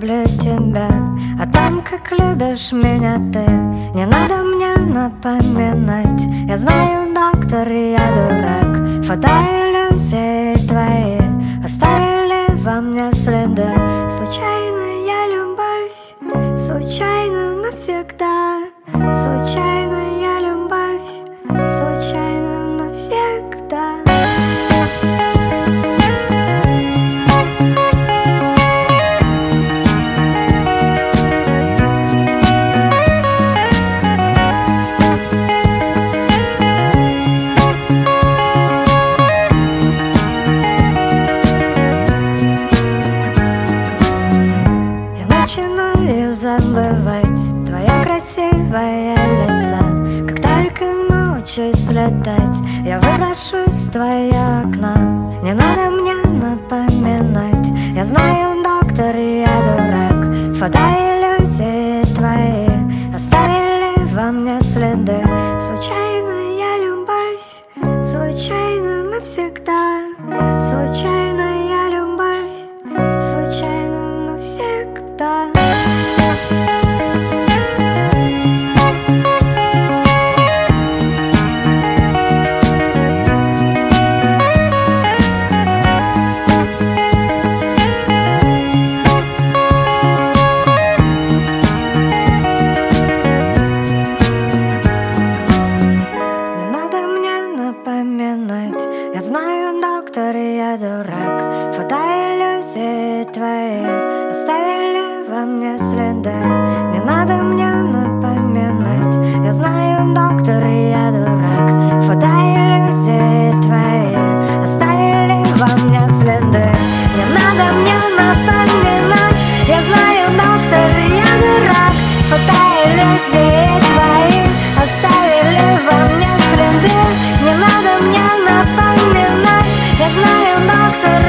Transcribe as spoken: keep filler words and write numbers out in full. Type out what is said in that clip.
люблю тебя, о том, как любишь меня ты, не надо мне напоминать. Я знаю, доктор, я дурак. Фотоиллюзии твои оставили во мне следы. Случайная любовь, случайно навсегда. Случайная любовь, случайно навсегда. Начинаю забывать твое красивое лицо. Как только научусь летать, я выброшусь в твое окно. Не надо мне напоминать. Я знаю, доктор, я дурак. Фотоиллюзии твои оставили во мне следы. Случайная любовь, случайно навсегда. Случайная любовь, случайно навсегда. Я знаю, доктор, я дурак. Фотоиллюзии твои оставили во мне следы. Не надо мне напоминать. Я знаю, доктор, я дурак. Фотоиллюзии твои оставили во мне следы. Не надо мне напоминать. Я знаю, доктор, я дурак. Фотоиллюзии твои оставили во мне следы. Не надо мне напоминать. Я знаю, доктор,